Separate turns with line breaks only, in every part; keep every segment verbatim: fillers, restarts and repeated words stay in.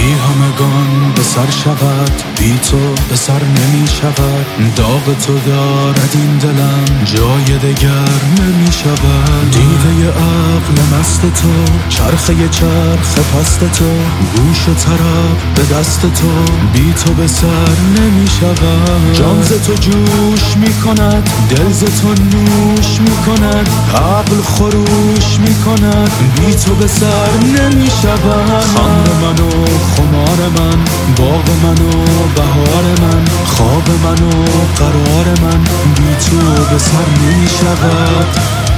بی همگان به سر شود، بی تو به سر نمی شود. داغ تو دارد این دلم، جای دگر نمی شود. دیده عقل مست تو، چرخه چرخ پست تو، گوش و طرب به دست تو، بی تو به سر نمی شود. جان ز تو جوش می کند، دل ز تو نوش می کند، عقل خروش می کند، بی تو به سر نمی شود. خمر من و خمار من، باغ من و بهار من، خواب من و قرار من، بی تو به سر نمی شود.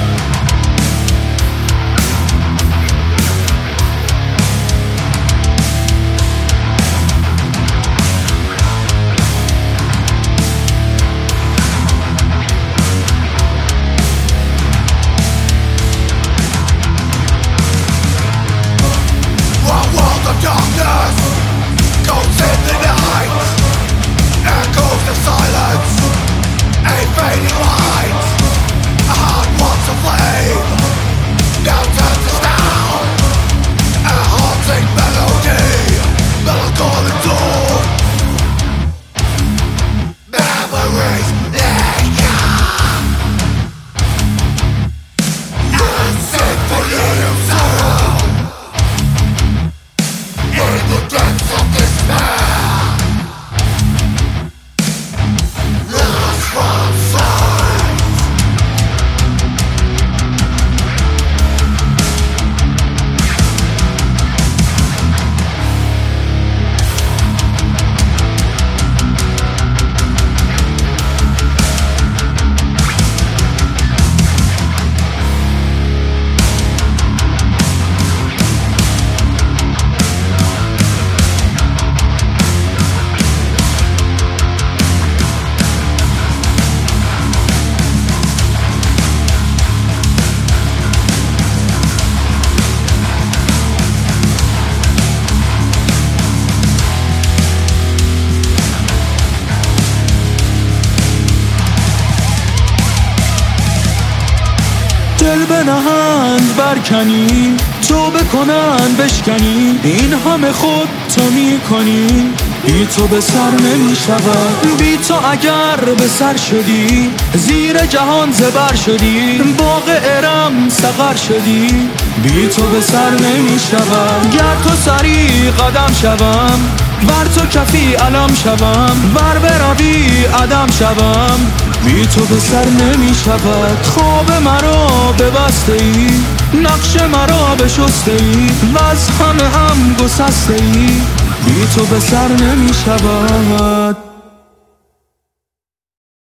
دل به نهند برکنی، تو بکنن بشکنی، این همه خود تو می کنی، بی تو به سر نمی شود. بی تو اگر به سر شدی، زیر جهان زبر شدی، باغ ارم سقر شدی، بی تو به سر نمی شود. گر تو سری قدم شوم، ور تو کفی علم شوم، ور بروی عدم شوم، بی تو به سر نمی شود. خواب مرا ببسته ای، نقش مرا بشسته ای، و از همه هم گسسته ای، بی تو به سر نمی شود.